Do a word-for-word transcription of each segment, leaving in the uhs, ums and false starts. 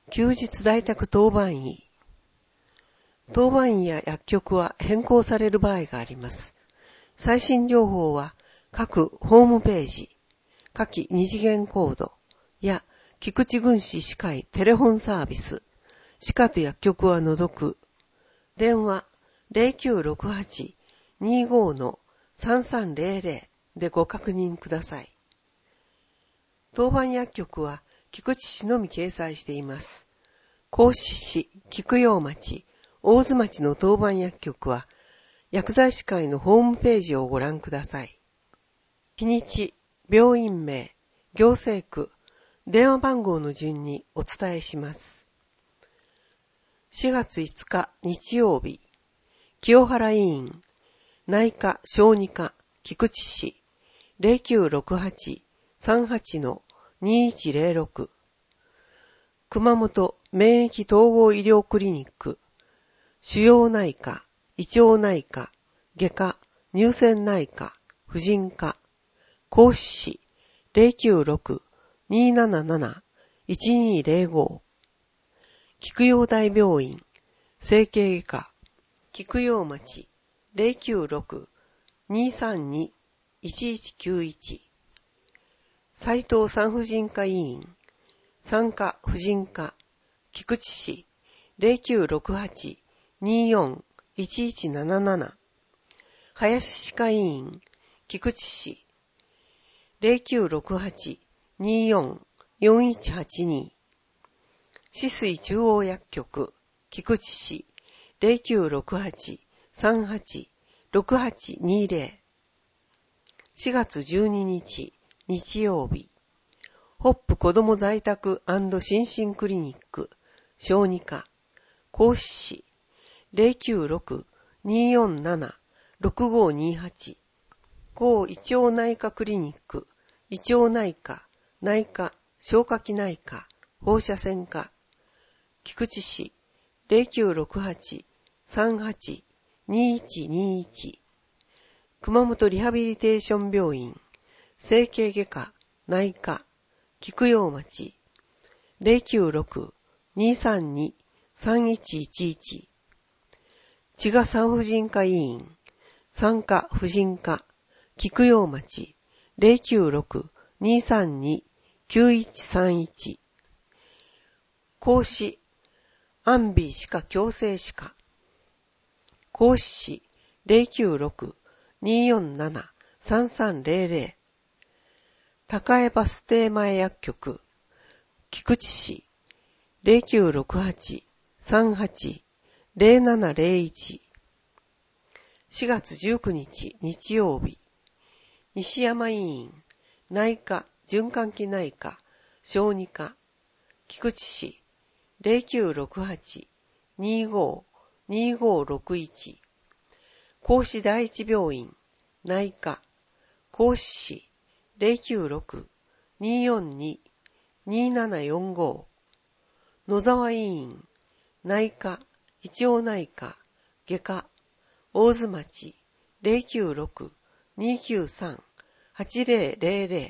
休日在宅当番医。当番医や薬局は変更される場合があります。最新情報は各ホームページ、下記二次元コードや菊池郡市歯科医テレフォンサービス、歯科と薬局は除く、電話 ゼロきゅうろくはち にーごー のさんさんゼロゼロ でご確認ください。当番薬局は菊池市のみ掲載しています。甲子市、菊陽町、大津町の当番薬局は薬剤師会のホームページをご覧ください。日にち、病院名、行政区、電話番号の順にお伝えします。しがついつか日曜日、清原医院、内科小児科、菊池市、ゼロきゅうろくはち さんはち にいちゼロろく、熊本免疫統合医療クリニック、腫瘍内科、胃腸内科、外科、乳腺内科、婦人科、甲子市 ゼロきゅうろく にーなななな いちにーゼロご、菊陽大病院、整形外科、菊陽町 ゼロきゅうろく にーさんに いちいちきゅういち、斉藤産婦人科医院、産科婦人科、菊池市 ゼロきゅうろくはち にーよん いちいちなななな、林歯科医院、菊池市 ゼロきゅうろくはち にーよん よんいちはちに、紫水中央薬局、菊池市 ゼロきゅうろくはち さんはち ろくはちにーゼロ、しがつじゅうににち日曜日、ホップ子ども在宅&心身クリニック、小児科、甲子市 ゼロきゅうろく にーよんなな ろくごにーはち、抗胃腸内科クリニック、胃腸内科、内科、消化器内科、放射線科、菊池市 ゼロきゅうろくはち さんはち にーいちにーいち、熊本リハビリテーション病院、整形外科、内科、菊陽町 ゼロきゅうろく にーさんに さんいちいちいち、千賀産婦人科医院、産科婦人科、菊陽町 ゼロきゅうろく にーさんに きゅういちさんいち、甲子安美歯科矯正歯科、甲子市 ゼロきゅうろく にーよんなな さんさんゼロゼロ、高江バス停前薬局、菊池市 ゼロきゅうろくはち さんはち ゼロななゼロいち、しがつじゅうくにち日曜日、西山医院、内科、循環器内科、小児科、菊池市 ゼロきゅうろくはち にーごー にーごーろくいち、甲子第一病院、内科、甲子市 ゼロきゅうろく にーよんに にーななよんご、野沢医院、内科、胃腸内科、外科、大津町 ゼロきゅうろく にーきゅうさん はちゼロゼロゼロ、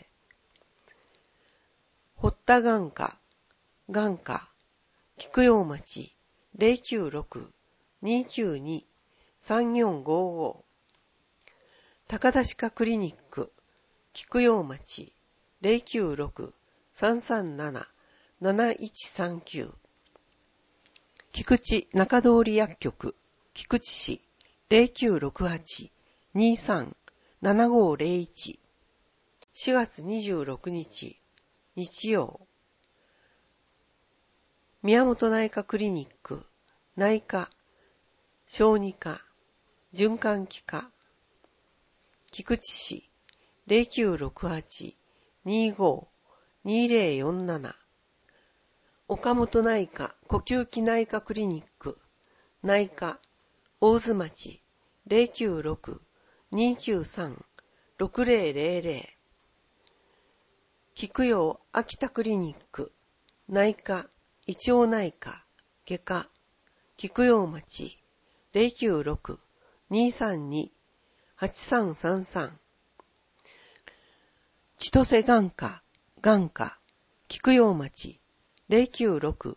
堀田眼科、眼科、菊陽町 ゼロきゅうろく にーきゅうに さんよんごご、高田歯科クリニック、菊陽町 ゼロきゅうろく さんさんなな なないちさんきゅう、菊池中通薬局、菊池市 ゼロきゅうろくはち にーさん ななごゼロいち、しがつにじゅうろくにち日曜、宮本内科クリニック、内科、小児科、循環器科、菊池市 ゼロきゅうろくはち にーごー にーゼロよんなな、岡本内科呼吸器内科クリニック、内科、大津町 ゼロきゅうろく にーきゅうさん ろくゼロゼロゼロ、菊陽秋田クリニック、内科、胃腸内科、外科、菊陽町 ゼロきゅうろく にーさんに はちさんさんさん、千歳眼科、眼科、菊陽町 ゼロきゅうろく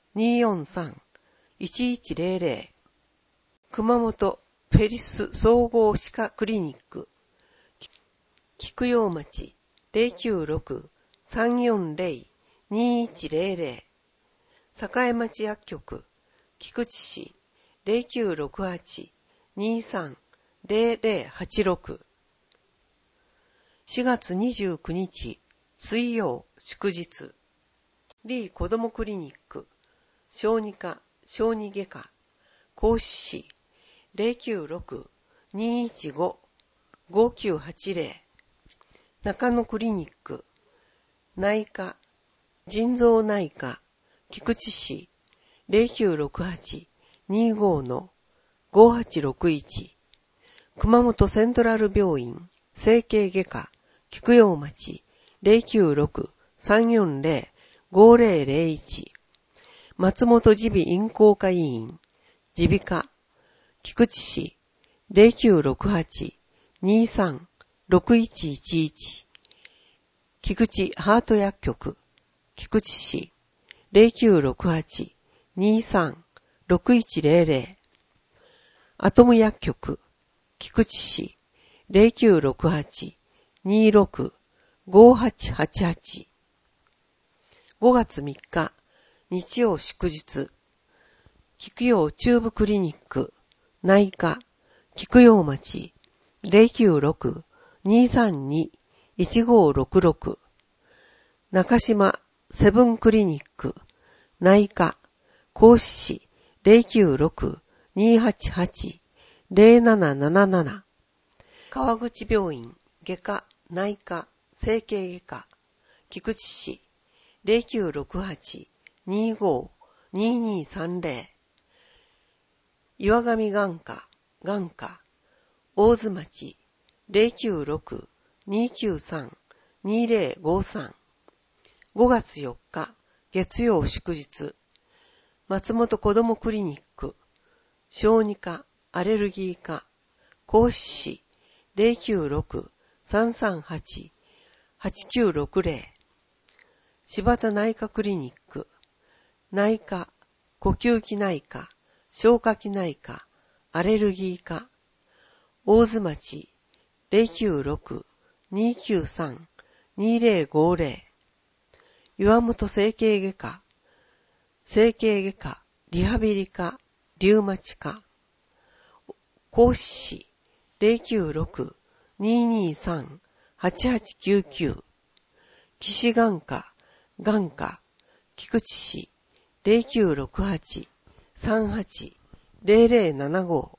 にーよんさん いちいちゼロゼロ。熊本フェリス総合歯科クリニック。菊陽町 ゼロきゅうろく さんよんゼロ にいちゼロゼロ。栄町薬局菊池市 ゼロきゅうろくはち にーさん ゼロゼロはちろく。しがつにじゅうくにち水曜祝日。リー子どもクリニック小児科小児外科甲子市 ゼロきゅうろく にいちご ごきゅうはちゼロ。中野クリニック内科腎臓内科菊池市 ゼロきゅうろくはち にーご ごはちろくいち。熊本セントラル病院整形外科菊陽町 ゼロきゅうろく さんよんゼロ ごゼロゼロいち。松本耳鼻咽喉科医院耳鼻科菊池市 ゼロきゅうろくはち にーさん ろくいちいちいち。菊池ハート薬局菊池市 ゼロきゅうろくはち にーさん ろくいちゼロゼロ。アトム薬局菊池市 ゼロきゅうろくはち にーろく ごはちはちはち。ごがつみっか日曜祝日。菊陽中部クリニック内科菊陽町 ゼロきゅうろく にーさんに いちごろくろく。中島セブンクリニック内科甲子市 ゼロきゅうろく にーはちはち ゼロなななななな。川口病院外科内科整形外科菊池市 ゼロきゅうろくはち にーご にーにーさんゼロ。岩上眼科眼科大津町 ゼロきゅうろく にーきゅうさん にーゼロごさん。ごがつよっか月曜祝日。松本子どもクリニック小児科アレルギー科甲子市 ゼロきゅうろく さんさんはち はちきゅうろくゼロ。柴田内科クリニック内科呼吸器内科消化器内科アレルギー科大津町 ゼロきゅうろく にーきゅうさん にーゼロごゼロ。岩本整形外科整形外科リハビリ科リウマチ科甲子市 ゼロきゅうろく にーにーさん はちはちきゅうきゅう。岸眼科眼科菊池市 ゼロきゅうろくはち さんはち ゼロゼロななご。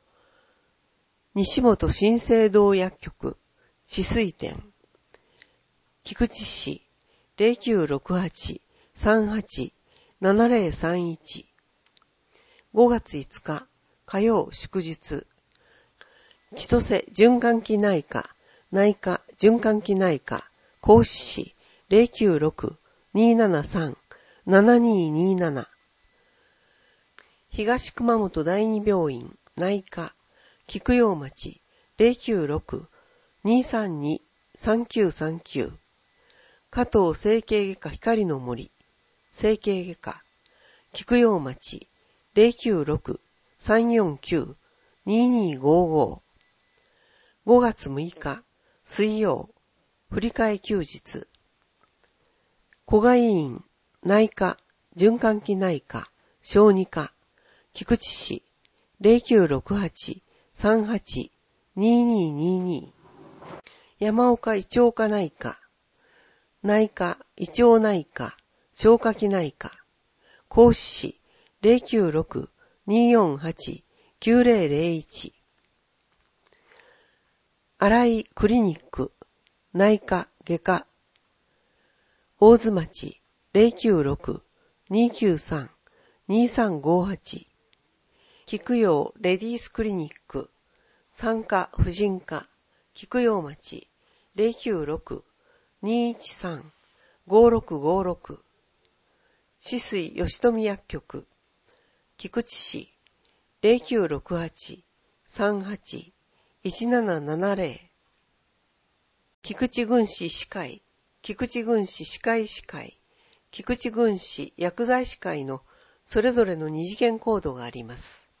西本新生堂薬局止水店菊池市 ゼロきゅうろくはち さんはち ななゼロさんいち。ごがついつか火曜祝日。千歳循環器内科内科循環器内科甲子市 ゼロきゅうろく にーななさん ななにーにーなな。東熊本第二病院内科菊陽町 ゼロきゅうろく にーさんに さんきゅうさんきゅう。加藤整形外科光の森整形外科菊陽町 ゼロきゅうろく さんよんきゅう にーにーごーごー。ごがつむいか水曜振り替え休日。小賀医院内科循環器内科小児科菊池市 ゼロきゅうろくはち さんはち にーにーにーにー。山岡胃腸科内科内科胃腸内科消化器内科甲子市 ゼロきゅうろく にーよんはち きゅうゼロゼロいち。新井クリニック内科外科大津町 ゼロきゅうろく にーきゅうさん にーさんごはち。菊陽レディースクリニック産科婦人科菊陽町 ゼロきゅうろく にーいちさん ごろくごろく。紫水吉富薬局菊池市 ゼロきゅうろくはち さんはち いちななななゼロ。菊池郡市歯科医菊池郡市歯科医師会菊池郡市薬剤師会のそれぞれの二次元コードがあります。